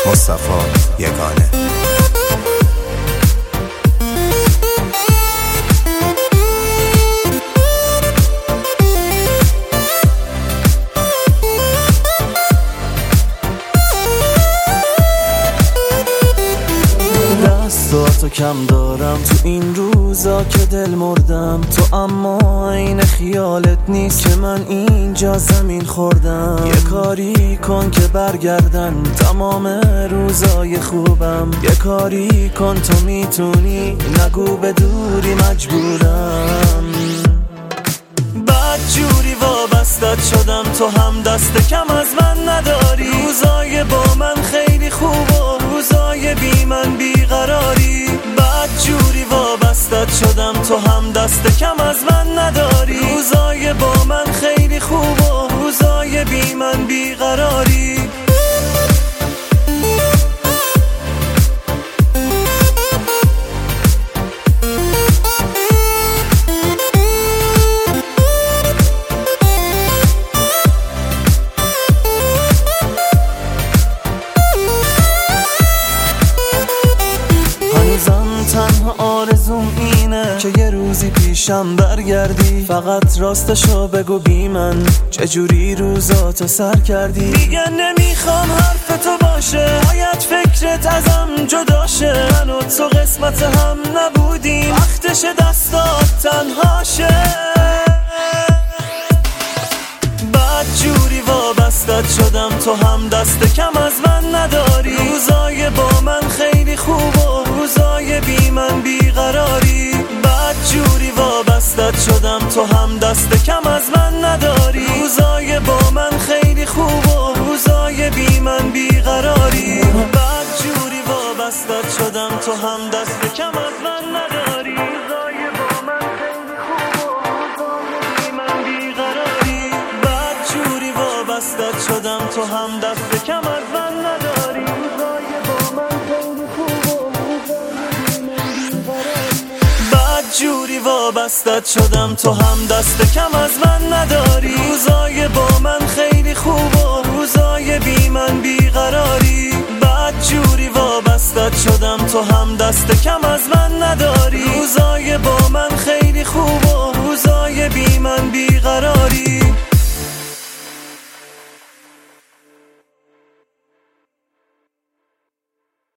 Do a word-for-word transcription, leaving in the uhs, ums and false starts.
مصطفی یگانه. دستاتو کم دارم تو این روزا که دل مردم تو، اما این خیالت نیست که من اینجا زمین خوردم. یه کاری کن که برگردن تمام روزای خوبم، یه کاری کن تو میتونی، نگو به دوری مجبورم. بد جوری وابستت شدم تو هم دست کم از من نداری، روزای با من خیلی خوب و روزای بی من بیقراری. بد جوری وابستت شدم تو هم دست کم از من نداری، روزای با من خیلی خوب و روزای بی من بیقراری. تنها آرزوم اینه که یه روزی پیشم برگردی، فقط راستشو بگو بی من چجوری روزاتو سر کردی. دیگه نمیخوام حرف تو باشه، باید فکرت ازم جداشه، من و تو قسمت هم نبودیم، وقتش دستات تنهاشه. بد جوری وابستت شدم تو هم دست کم از من نداری، روزای با من خیلی خوب و روزای بی من بیقراری. بد جوری وابستت شدم تو هم دست کم از من نداری، روزای با من خیلی خوب و روزای بی من بیقراری. بد جوری وابستت شدم تو هم دست کم از من نداری، روزای با من خیلی خوب و روزای بی من بیقراری. بد جوری وابستت شدم تو هم دست کم از من نداری، روزای با من خیلی خوب و جوری وابستت شدم تو هم دست کم از من نداری، روزای با من خیلی خوب و روزای بی من بیقراری. بد جوری وابستت شدم تو هم دست کم از من نداری، روزای با من خیلی خوب و روزای بی من بیقراری.